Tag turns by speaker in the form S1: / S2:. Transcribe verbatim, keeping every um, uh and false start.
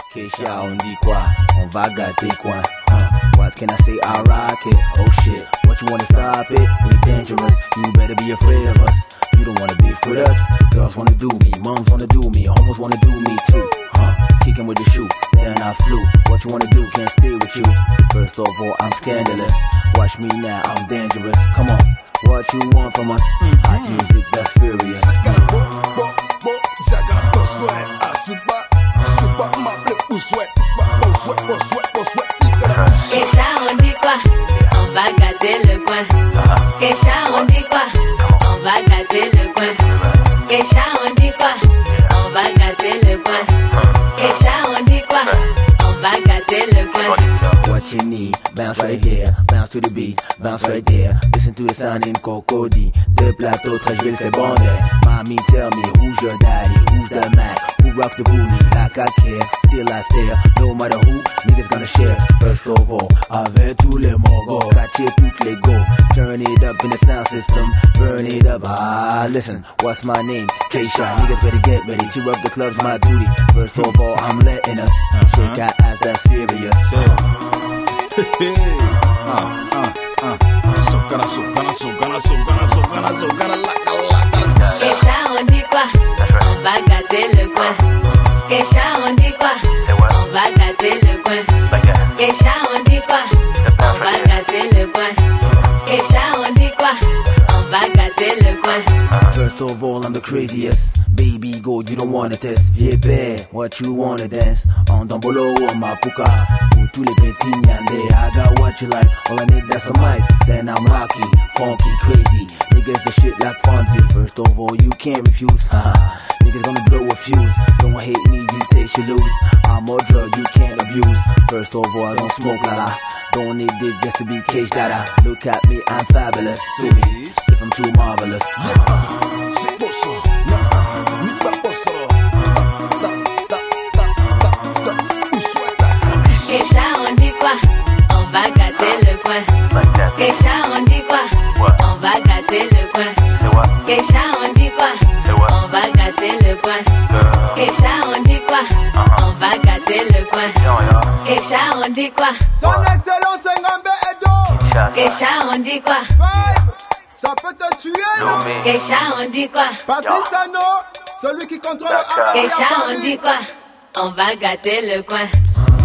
S1: Keisha, on dit quoi? On va gâter quoi? Huh? What can I say? I rock it. Oh shit, what you wanna stop it? We dangerous. You better be afraid of us. You don't wanna beef with us. Girls wanna do me, moms wanna do me, homos wanna do me too. Huh? Kicking with the shoe, then I flew. What you wanna do? Can't stay with you. First of all, I'm scandalous. Watch me now, I'm dangerous. Come on, what you want from us? Mm-hmm. Hot music that's furious.
S2: Keisha, on dit quoi? On va gâter le coin. Keisha, on dit quoi? On va gâter le coin. Keisha, on dit quoi? On va gâter le coin. Keisha, on dit quoi? On va gâter le coin.
S1: What you need, bounce right here, bounce to the beat, bounce right there. Listen to the sound in Cocody. Deux plateaux, très je c'est bon there. Mommy, tell me who's your daddy, who's the Mac, who rocks the booty like I care. Still I stare, no matter who, niggas gonna share. First of all, avec tous les mogos, catcher toutes les go. Turn it up in the sound system, burn it up. Ah, listen, what's my name? Keisha, niggas better get ready. Cheer up the club's my duty. First of all, I'm letting us shake our ass, that's serious.
S2: Keisha, on dit quoi? On va gâter le coin. Keisha, on dit quoi? On va gâter le coin. Keisha, on dit quoi? On va gâter le coin. Keisha, on dit quoi? On va gâter le coin.
S1: First of all, I'm the craziest. Baby, go, you don't wanna test. Viens père, what you wanna dance? On dombolo or my puka. Pour tous les petits nyandé, I got what you like. All I need that's a mic. Then I'm rocky, funky, crazy. Niggas the shit like Fonzie. First of all, you can't refuse. Haha, niggas gonna blow a fuse. Don't hate me, you taste you lose. I'm a drug you can't abuse. First of all, I don't smoke la la. Don't need this just to be caged dada. Look at me, I'm fabulous. Sue me, if I'm too marvelous.
S2: Keisha, on dit quoi? On va gâter le coin. Keisha, on dit quoi? On va gâter le coin. Keisha, on dit quoi? On va gâter le coin. Keisha, on dit quoi? On va gâter le coin. Keisha, on dit quoi?
S3: Son excellence Ngambe Edo.
S2: Keisha, on dit quoi?
S3: Ça peut te tuer, non?
S2: Keisha, on dit quoi?
S3: Patrice Sano, celui qui contrôle le
S2: Keisha, on dit quoi? On va gâter le coin.